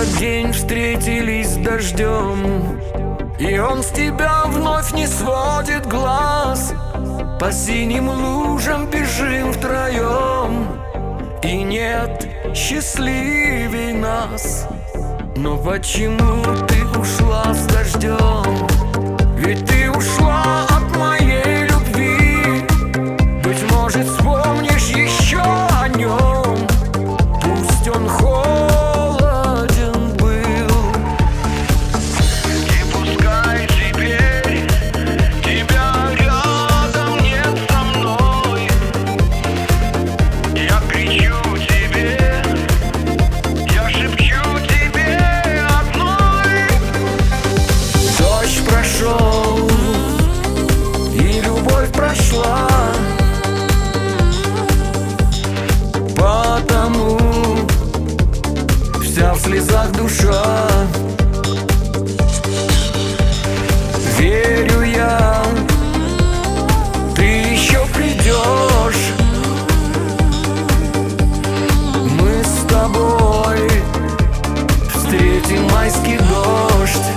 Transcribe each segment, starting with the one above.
этот день встретились с дождем, и он с тебя вновь не сводит глаз. По синим лужам бежим втроем, и нет счастливей нас. Но почему ты ушла с дождем? Ведь ты ушла от моей любви. Быть может, вспомнишь еще о нем, пусть он холоден был. И пускай теперь тебя рядом нет со мной, я кричу тебе, я шепчу тебе одной. Дождь прошел, и любовь прошла, потому вся в слезах душа. Верю я, ты еще придешь. Мы с тобой встретим майский дождь.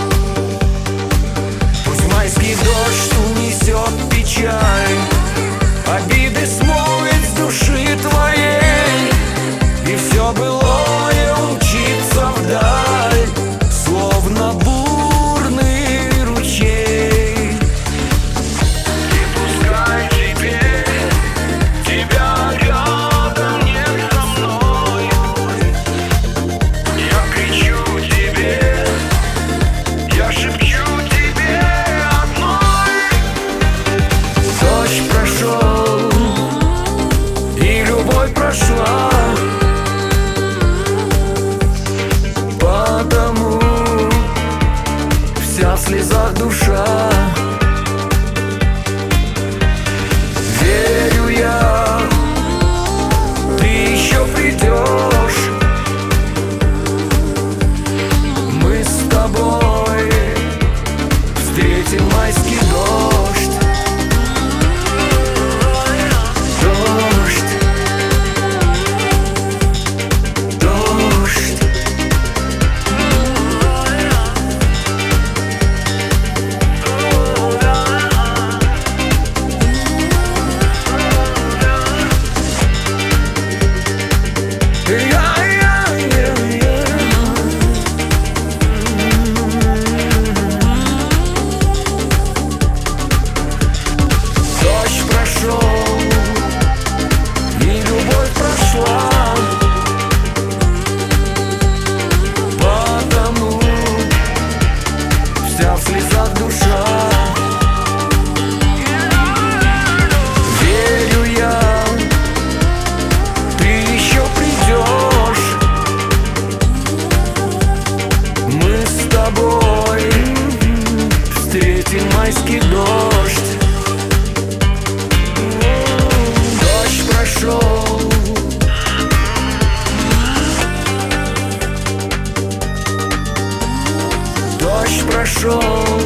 Пусть майский дождь унесет печаль, обиды смоет с души твоей, и все былое умчится вдаль, словно бурный ручей. И пускай теперь тебя рядом нет со мной, я кричу тебе, я шепчу тебе одной. Дождь прошел, и любовь прошла, потому вся в слезах душа. Верю я, ты еще придешь. Мы с тобой встретим майский дождь. Дождь, дождь. Дождь прошел, и любовь прошла, потому вся в слезах душа. Верю я, ты еще придешь. Мы с тобой встретим майский дождь. Дождь прошел, дождь прошел.